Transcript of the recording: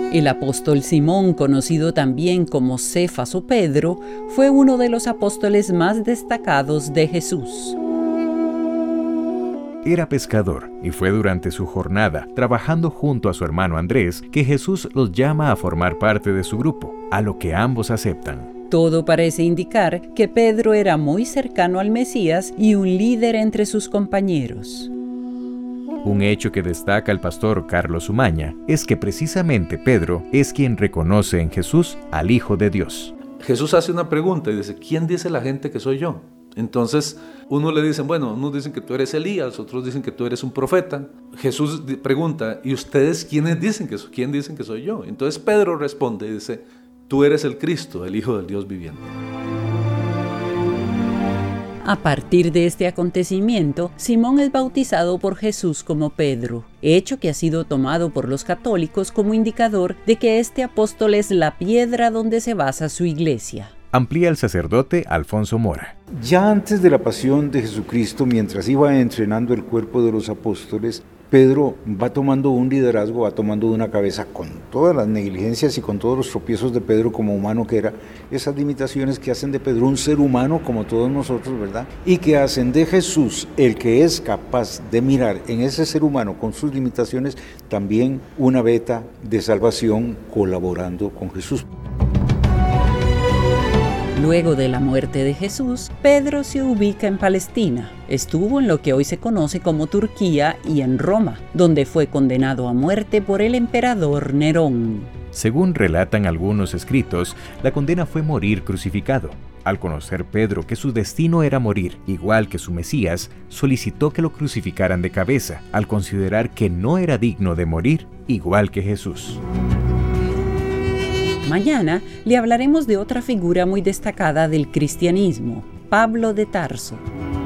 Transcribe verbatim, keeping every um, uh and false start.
El apóstol Simón, conocido también como Cefas o Pedro, fue uno de los apóstoles más destacados de Jesús. Era pescador y fue durante su jornada, trabajando junto a su hermano Andrés, que Jesús los llama a formar parte de su grupo, a lo que ambos aceptan. Todo parece indicar que Pedro era muy cercano al Mesías y un líder entre sus compañeros. Un hecho que destaca el pastor Carlos Umaña es que precisamente Pedro es quien reconoce en Jesús al Hijo de Dios. Jesús hace una pregunta y dice, ¿quién dice la gente que soy yo? Entonces, unos le dicen, bueno, unos dicen que tú eres Elías, otros dicen que tú eres un profeta. Jesús pregunta, ¿y ustedes quiénes dicen que, quién dicen que soy yo? Entonces Pedro responde y dice, tú eres el Cristo, el Hijo del Dios viviente. A partir de este acontecimiento, Simón es bautizado por Jesús como Pedro, hecho que ha sido tomado por los católicos como indicador de que este apóstol es la piedra donde se basa su iglesia. Amplía el sacerdote Alfonso Mora. Ya antes de la pasión de Jesucristo, mientras iba entrenando el cuerpo de los apóstoles, Pedro va tomando un liderazgo, va tomando una cabeza con todas las negligencias y con todos los tropiezos de Pedro como humano que era, esas limitaciones que hacen de Pedro un ser humano como todos nosotros, ¿verdad? Y que hacen de Jesús el que es capaz de mirar en ese ser humano con sus limitaciones también una veta de salvación colaborando con Jesús. Luego de la muerte de Jesús, Pedro se ubica en Palestina. Estuvo en lo que hoy se conoce como Turquía y en Roma, donde fue condenado a muerte por el emperador Nerón. Según relatan algunos escritos, la condena fue morir crucificado. Al conocer Pedro que su destino era morir, igual que su Mesías, solicitó que lo crucificaran de cabeza, al considerar que no era digno de morir, igual que Jesús. Mañana le hablaremos de otra figura muy destacada del cristianismo, Pablo de Tarso.